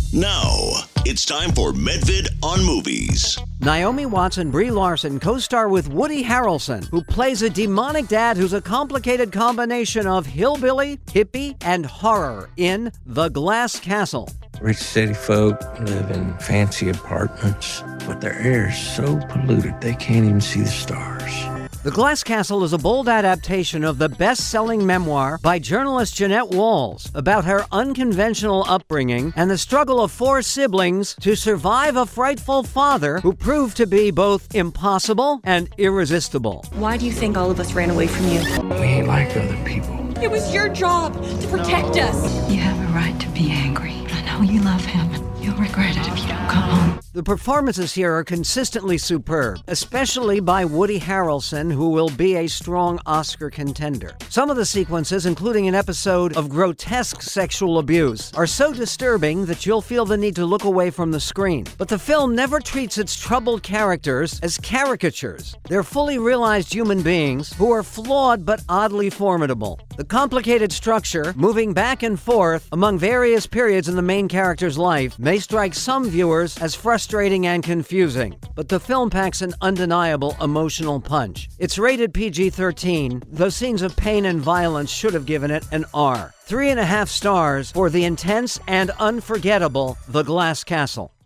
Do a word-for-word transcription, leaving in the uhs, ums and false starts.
Now, it's time for Medvid on Movies. Naomi Watts and Brie Larson co-star with Woody Harrelson, who plays a demonic dad who's a complicated combination of hillbilly, hippie, and horror in The Glass Castle. Rich city folk live in fancy apartments, but their air is so polluted they can't even see the stars. The Glass Castle is a bold adaptation of the best-selling memoir by journalist Jeanette Walls about her unconventional upbringing and the struggle of four siblings to survive a frightful father who proved to be both impossible and irresistible. Why do you think all of us ran away from you? We ain't like other people. It was your job to protect us. You have a right to be angry. I know you love him. You'll regret it if you don't come home. The performances here are consistently superb, especially by Woody Harrelson, who will be a strong Oscar contender. Some of the sequences, including an episode of grotesque sexual abuse, are so disturbing that you'll feel the need to look away from the screen. But the film never treats its troubled characters as caricatures. They're fully realized human beings who are flawed but oddly formidable. The complicated structure, moving back and forth among various periods in the main character's life, may strike some viewers as frustrating and confusing, but the film packs an undeniable emotional punch. It's rated P G thirteen, though scenes of pain and violence should have given it an R. Three and a half stars for the intense and unforgettable The Glass Castle.